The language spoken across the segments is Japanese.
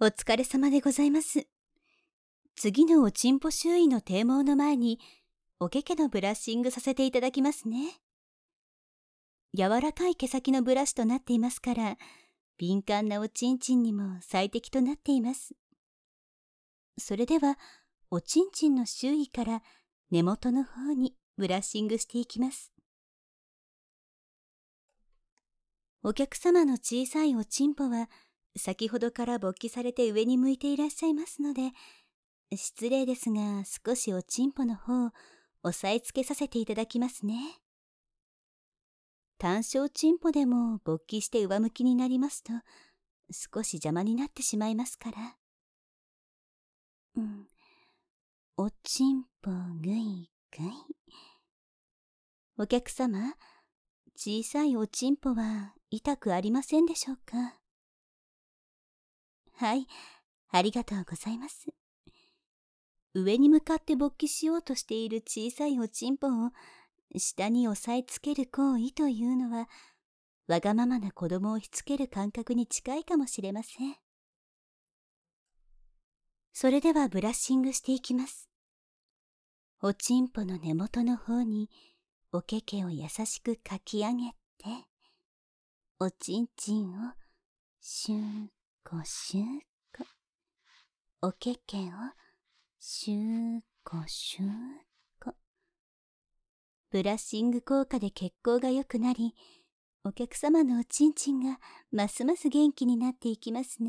お疲れ様でございます。次のおちんぽ周囲の堤毛の前に、おけけのブラッシングさせていただきますね。柔らかい毛先のブラシとなっていますから、敏感なおちんちんにも最適となっています。それでは、おちんちんの周囲から根元の方にブラッシングしていきます。お客様の小さいおちんぽは、先ほどから勃起されて上に向いていらっしゃいますので、失礼ですが少しおちんぽの方を押さえつけさせていただきますね。単小ちんぽでも勃起して上向きになりますと少し邪魔になってしまいますから。おちんぽぐいぐい。お客様、小さいおちんぽは痛くありませんでしょうか？はい、ありがとうございます。上に向かって勃起しようとしている小さいおちんぽを下に押さえつける行為というのは、わがままな子供をしつける感覚に近いかもしれません。それではブラッシングしていきます。おちんぽの根元の方におけけを優しくかき上げて、おちんちんをシューコシューコ、おけけをシューコシューコ。ブラッシング効果で血行が良くなり、お客様のおちんちんがますます元気になっていきますね。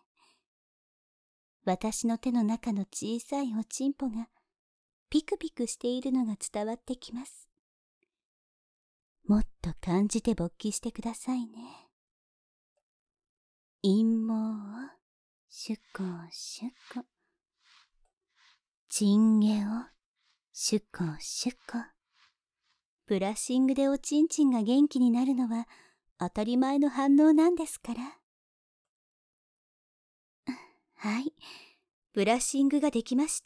私の手の中の小さいおちんぽがピクピクしているのが伝わってきます。もっと感じて勃起してくださいね。陰毛をシュコシュコ、チンゲをシュコシュコ。ブラッシングでおちんちんが元気になるのは当たり前の反応なんですから。はい、ブラッシングができました。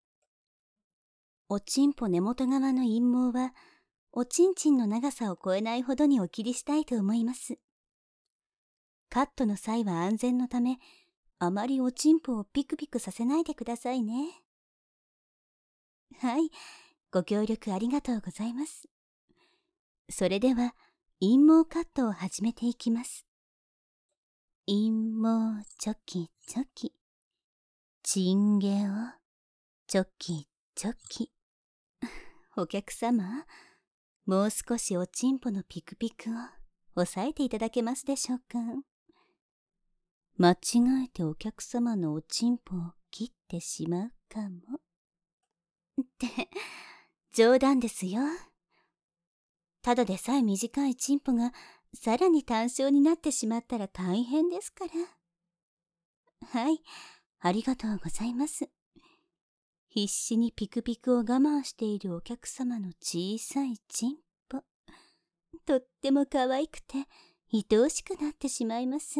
おちんぽ根元側の陰毛はおちんちんの長さを超えないほどにお切りしたいと思います。カットの際は安全のため、あまりおちんぽをピクピクさせないでくださいね。はい、ご協力ありがとうございます。それでは陰毛カットを始めていきます。陰毛チョキチョキ、チンゲをチョキチョキ。お客様、もう少しおちんぽのピクピクを抑えていただけますでしょうか？間違えてお客様のおちんぽを切ってしまうかも。って冗談ですよ。ただでさえ短いちんぽがさらに短小になってしまったら大変ですから。はい、ありがとうございます。必死にピクピクを我慢しているお客様の小さいちんぽ、とっても可愛くて愛おしくなってしまいます。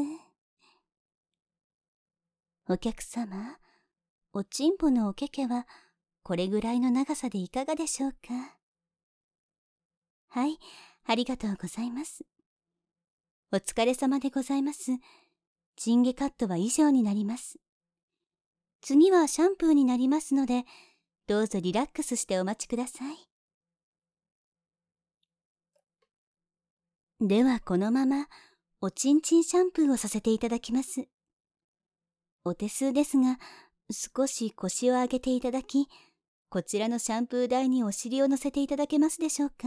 お客様、おちんぽのおけけはこれぐらいの長さでいかがでしょうか？はい、ありがとうございます。お疲れ様でございます。チンゲカットは以上になります。次はシャンプーになりますので、どうぞリラックスしてお待ちください。ではこのままおちんちんシャンプーをさせていただきます。お手数ですが、少し腰を上げていただき、こちらのシャンプー台にお尻を乗せていただけますでしょうか？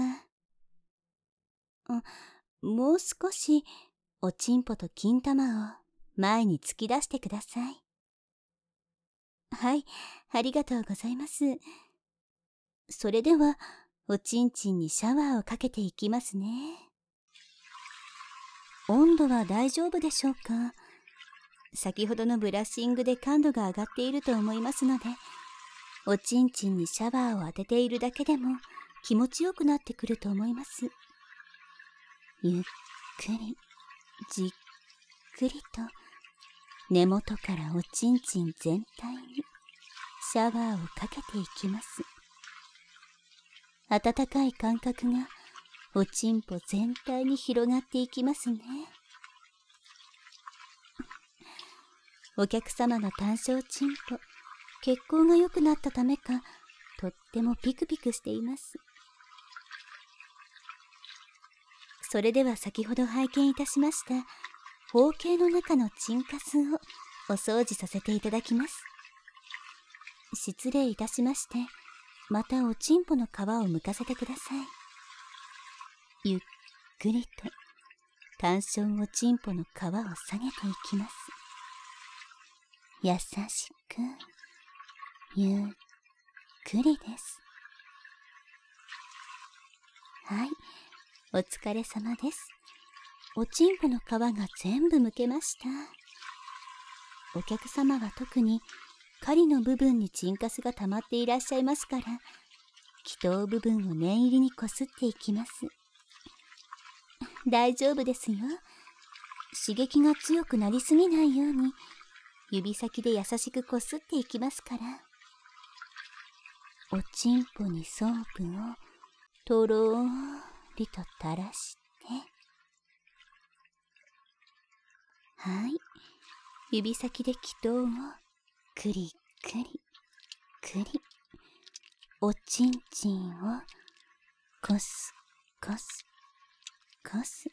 もう少しおちんぽと金玉を前に突き出してください。はい、ありがとうございます。それではおちんちんにシャワーをかけていきますね。温度は大丈夫でしょうか？先ほどのブラッシングで感度が上がっていると思いますので、おちんちんにシャワーを当てているだけでも気持ちよくなってくると思います。ゆっくりじっくりと根元からおちんちん全体にシャワーをかけていきます。温かい感覚がおちんぽ全体に広がっていきますね。 お客様の単小チンポ、血行が良くなったためか、とってもピクピクしています。それでは先ほど拝見いたしました包茎の中のチンカスをお掃除させていただきます。失礼いたしまして、またおちんぽの皮を剥かせてください。ゆっくりと単小おちんぽの皮を下げていきます。優しく、ゆっくりです。はい、お疲れ様です。おちんぽの皮が全部剥けました。お客様は特に狩りの部分にチンカスが溜まっていらっしゃいますから、気筒部分を念入りにこすっていきます。大丈夫ですよ。刺激が強くなりすぎないように指先で優しくこすっていきますから。おちんぽにソープをとろーりと垂らして、はい、指先で気筒をくりくりくり、おちんちんをこすこすこす。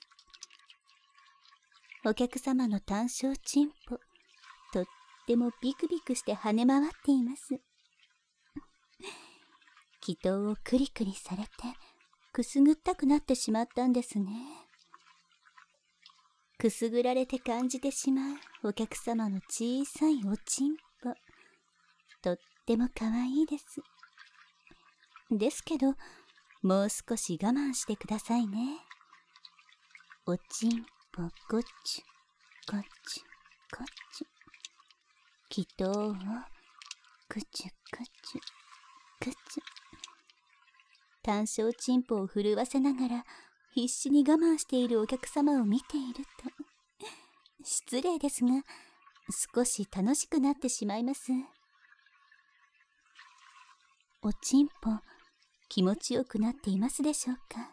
お客様の単小チンポ、とってもビクビクして跳ね回っています。気筒をクリクリされてくすぐったくなってしまったんですね。くすぐられて感じてしまうお客様の小さいおちんぽ、とってもかわいいです。ですけど、もう少し我慢してくださいね。おちんぽこちゅこちゅこちゅ、気筒をくちゅくちゅくちゅ。単小チンポを震わせながら必死に我慢しているお客様を見ていると、失礼ですが少し楽しくなってしまいます。おちんぽ気持ちよくなっていますでしょうか。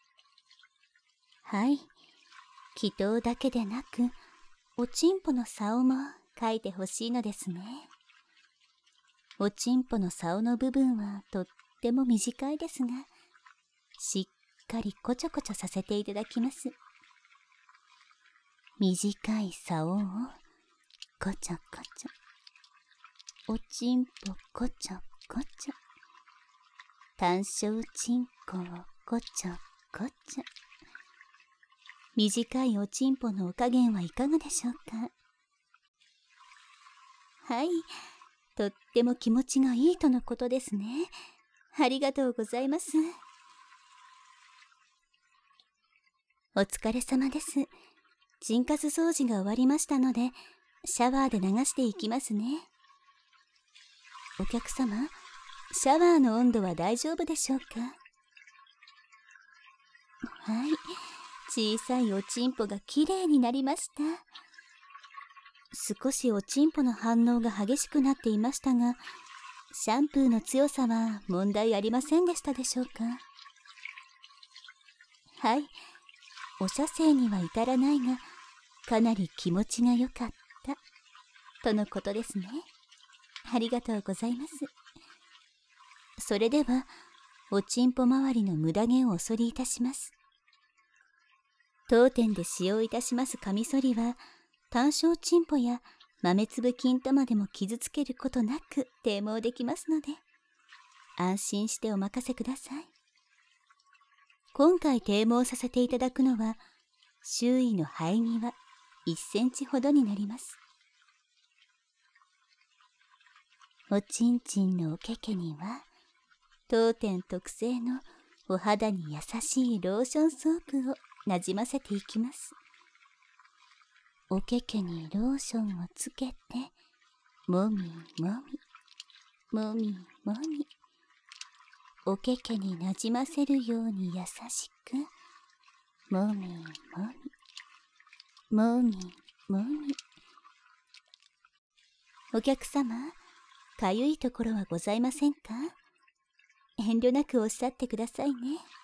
はい、気筒だけでなくおちんぽの竿も描いてほしいのですね。おちんぽの竿の部分はとっても短いですが、しっかりこちょこちょさせていただきます。短い竿をこちょこちょ、おちんぽこちょこちょ、単小ちんこをこちょこちょ。短いおちんぽのお加減はいかがでしょうか。はい、とっても気持ちがいいとのことですね。ありがとうございます。お疲れ様です。チンカス掃除が終わりましたので、シャワーで流していきますね。お客様、シャワーの温度は大丈夫でしょうか。はい、小さいおちんぽがきれいになりました。少しおちんぽの反応が激しくなっていましたが、シャンプーの強さは問題ありませんでしたでしょうか。はい、お射精には至らないが、かなり気持ちが良かったとのことですね。ありがとうございます。それではおちんぽ周りの無駄毛をお剃りいたします。当店で使用いたしますカミソリは、単小チンポや豆粒金玉でも傷つけることなく低毛できますので、安心してお任せください。今回低毛させていただくのは、周囲の生え際1センチほどになります。おちんちんのおけけには、当店特製のお肌に優しいローションソープをなじませていきます。おけけにローションをつけて、もみもみ、もみもみ、おけけになじませるように優しく、もみもみ、もみもみ。お客様、かゆいところはございませんか？遠慮なくおっしゃってくださいね。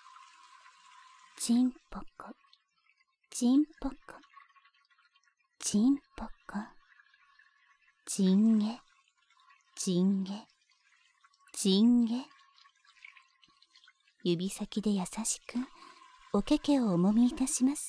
ちんぽこ、ちんぽこ、ちんぽこ。 チンゲ、チンゲ、チンゲ。指先で優しくおけけをおもみいたします。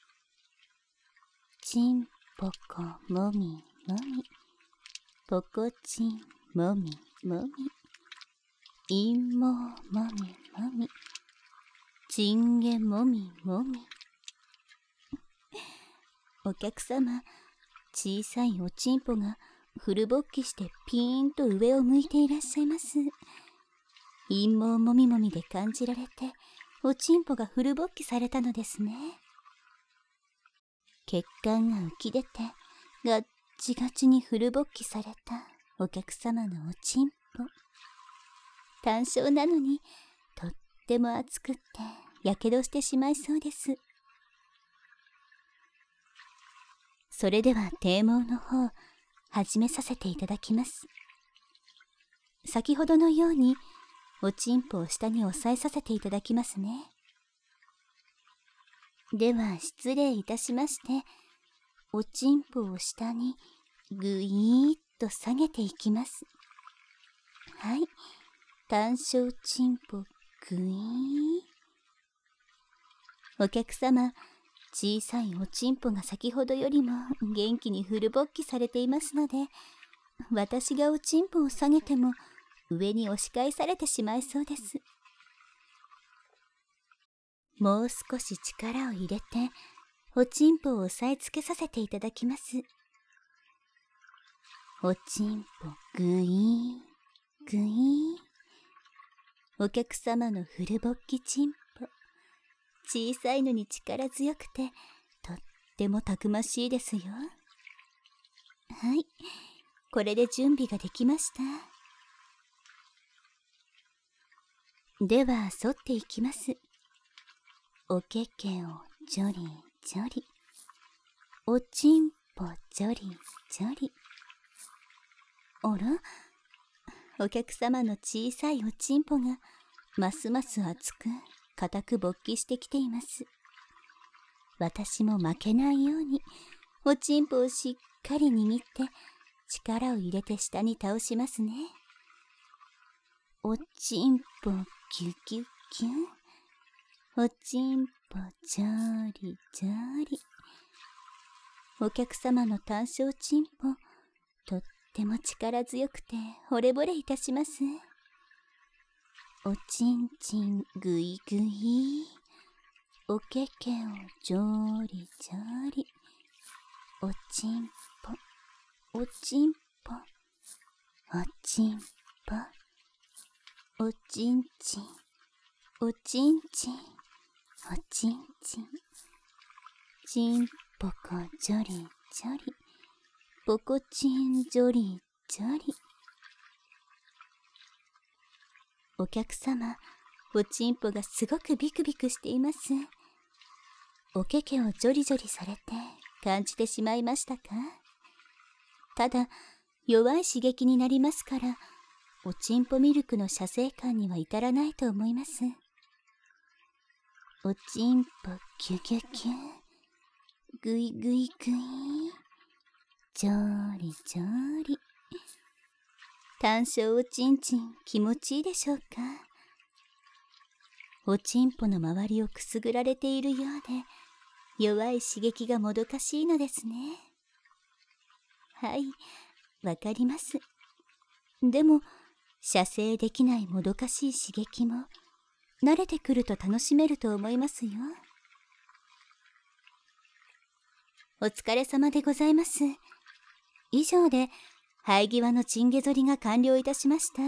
チンポコもみもみ、ポコチンもみもみ、インモもみもみ、チンゲもみもみ。お客様、小さいおちんぽがフル勃起してピーンと上を向いていらっしゃいます。陰毛もみもみで感じられて、おちんぽがフル勃起されたのですね。血管が浮き出て、ガッチガチにフル勃起されたお客様のおちんぽ。単焦なのに、とっても熱くって、やけどしてしまいそうです。それでは低毛の方、始めさせていただきます。先ほどのように、おちんぽを下に押さえさせていただきますね。では失礼いたしまして、おちんぽを下にぐいーっと下げていきます。はい、単焦ちんぽぐいー。お客様、小さいおちんぽが先ほどよりも元気にフル勃起されていますので、私がおちんぽを下げても上に押し返されてしまいそうです。もう少し力を入れて、おちんぽを押さえつけさせていただきます。おちんぽぐいー、ぐいー。お客様のフル勃起ちんぽ、小さいのに力強くて、とってもたくましいですよ。はい、これで準備ができました。では、反っていきます。おけけをジョリジョリ、おちんぽジョリジョリ。あら、お客様の小さいおちんぽがますます熱く固く勃起してきています。私も負けないようにおちんぽをしっかり握って力を入れて下に倒しますね。おちんぽキュキュキュ、おちんぽジョリジョリ。お客様の単焦ちんぽ、とっても力強くて惚れ惚れいたします。おちんちんぐいぐい、おけけをジョリジョリ、おちんぽ、おちんぽ、おちんぽ、おちんちん、おちんちん、おちんちん、ちんぽこジョリジョリ、ぽこちんジョリジョリ。お客様、おちんぽがすごくビクビクしています。おけけをジョリジョリされて感じてしまいましたか？ただ、弱い刺激になりますから、おちんぽミルクの射精感には至らないと思います。おちんぽキュキュキュ、ぐいぐいぐい、ジョリジョリ。単焦おちんちん気持ちいいでしょうか？おちんぽの周りをくすぐられているようで、弱い刺激がもどかしいのですね。はい、わかります。でも、射精できないもどかしい刺激も、慣れてくると楽しめると思いますよ。お疲れ様でございます。以上で、生え際のチンゲ剃りが完了いたしました。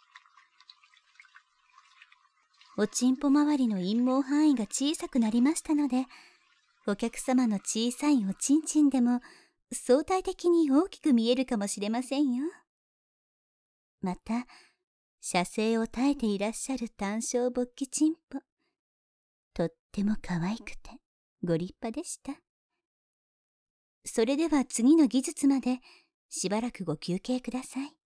おちんぽ周りの陰毛範囲が小さくなりましたので、お客様の小さいおちんちんでも相対的に大きく見えるかもしれませんよ。また、射精を耐えていらっしゃる単焦勃起ちんぽ、とっても可愛くてご立派でした。それでは次の技術までしばらくご休憩ください。